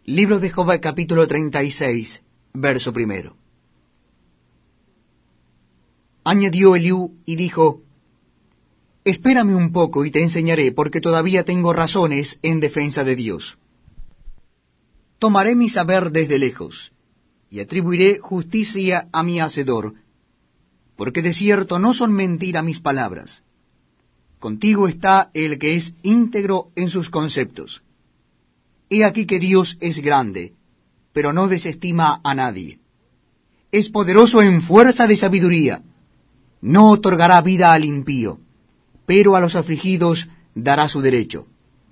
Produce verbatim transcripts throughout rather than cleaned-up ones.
Libro de Job, capítulo treinta y seis, verso primero. Añadió Eliú y dijo: Espérame un poco y te enseñaré, porque todavía tengo razones en defensa de Dios. Tomaré mi saber desde lejos, y atribuiré justicia a mi Hacedor, porque de cierto no son mentira mis palabras. Contigo está el que es íntegro en sus conceptos. He aquí que Dios es grande, pero no desestima a nadie. Es poderoso en fuerza de sabiduría. No otorgará vida al impío, pero a los afligidos dará su derecho.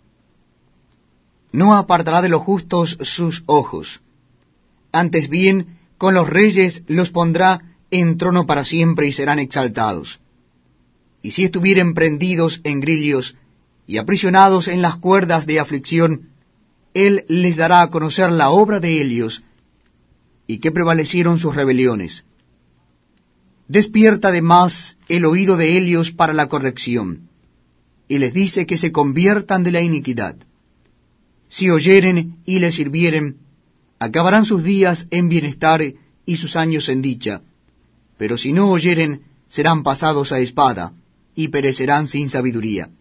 No apartará de los justos sus ojos. Antes bien, con los reyes los pondrá en trono para siempre y serán exaltados. Y si estuvieren prendidos en grillos y aprisionados en las cuerdas de aflicción, Él les dará a conocer la obra de ellos, y que prevalecieron sus rebeliones. Despierta además el oído de ellos para la corrección, y les dice que se conviertan de la iniquidad. Si oyeren y les sirvieren, acabarán sus días en bienestar y sus años en dicha, pero si no oyeren, serán pasados a espada, y perecerán sin sabiduría.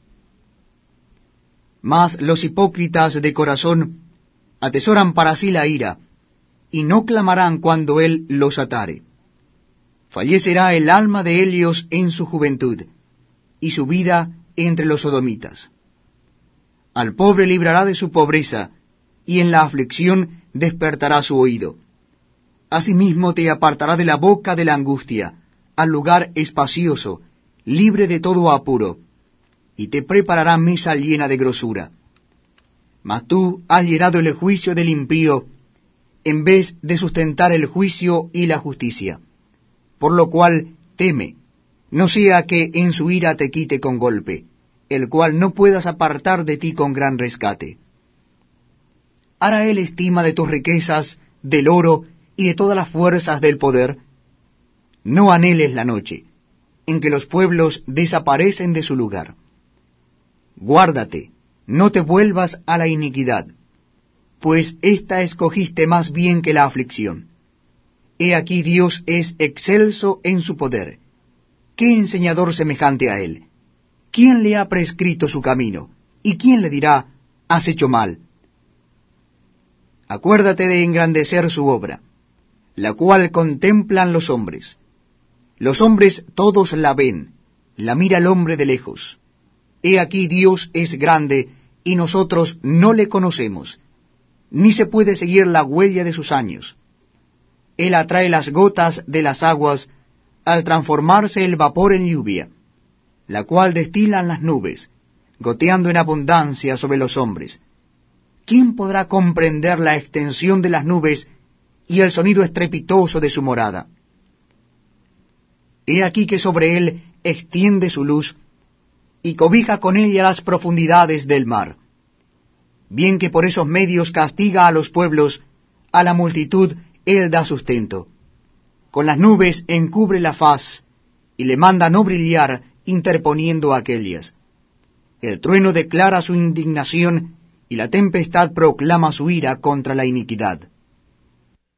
Mas los hipócritas de corazón atesoran para sí la ira, y no clamarán cuando él los atare. Fallecerá el alma de ellos en su juventud, y su vida entre los sodomitas. Al pobre librará de su pobreza, y en la aflicción despertará su oído. Asimismo te apartará de la boca de la angustia, al lugar espacioso, libre de todo apuro, y te preparará mesa llena de grosura. Mas tú has llenado el juicio del impío, en vez de sustentar el juicio y la justicia. Por lo cual teme, no sea que en su ira te quite con golpe, el cual no puedas apartar de ti con gran rescate. ¿Hará él estima de tus riquezas, del oro y de todas las fuerzas del poder? No anheles la noche, en que los pueblos desaparecen de su lugar. Guárdate, no te vuelvas a la iniquidad, pues ésta escogiste más bien que la aflicción. He aquí Dios es excelso en su poder. ¿Qué enseñador semejante a él? ¿Quién le ha prescrito su camino? ¿Y quién le dirá, has hecho mal? Acuérdate de engrandecer su obra, la cual contemplan los hombres. Los hombres todos la ven, la mira el hombre de lejos. He aquí Dios es grande, y nosotros no le conocemos, ni se puede seguir la huella de sus años. Él atrae las gotas de las aguas, al transformarse el vapor en lluvia, la cual destilan las nubes, goteando en abundancia sobre los hombres. ¿Quién podrá comprender la extensión de las nubes y el sonido estrepitoso de su morada? He aquí que sobre él extiende su luz, y cobija con ella las profundidades del mar. Bien que por esos medios castiga a los pueblos, a la multitud él da sustento. Con las nubes encubre la faz, y le manda no brillar, interponiendo aquellas. El trueno declara su indignación, y la tempestad proclama su ira contra la iniquidad.